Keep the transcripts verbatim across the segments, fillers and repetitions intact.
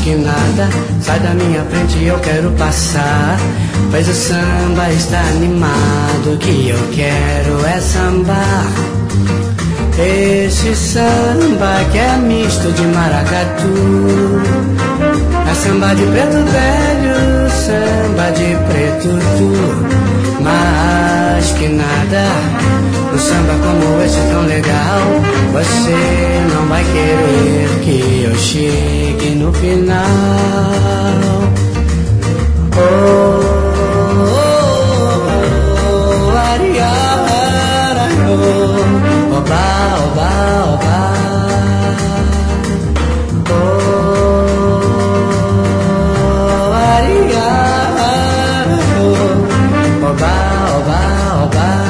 que nada, sai da minha frente, eu quero passar. Pois o samba está animado, o que eu quero é sambar. Esse samba que é misto de maracatu, é samba de preto velho, samba de preto tu. Mas que nada, um samba como esse tão legal, você não vai querer que eu chegue no final. Oh, oh, oh, ariara, oh, oba, oba, oba. Oh, ariara, oh, oba, oba, oba.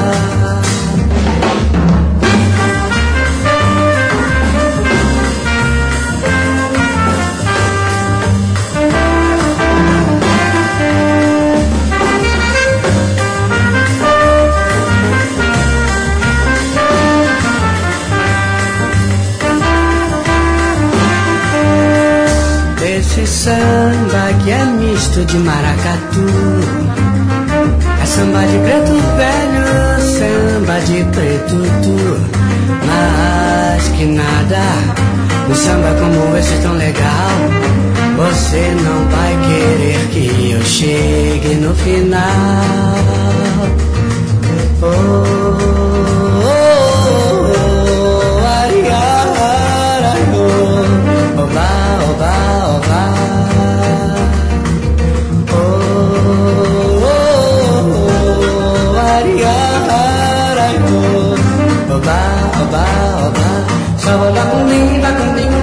Esse samba que é misto de maracatu, é samba de preto velho, samba de preto tu. Mas que nada, um samba como esse tão legal, você não vai querer que eu chegue no final. Oh, oh, oh, oh, ariara, oh, oba, oba, oba. Oh, oh, oh, ariara, oh, oba, oba, oba. Só vou dar com mim, dar com mim.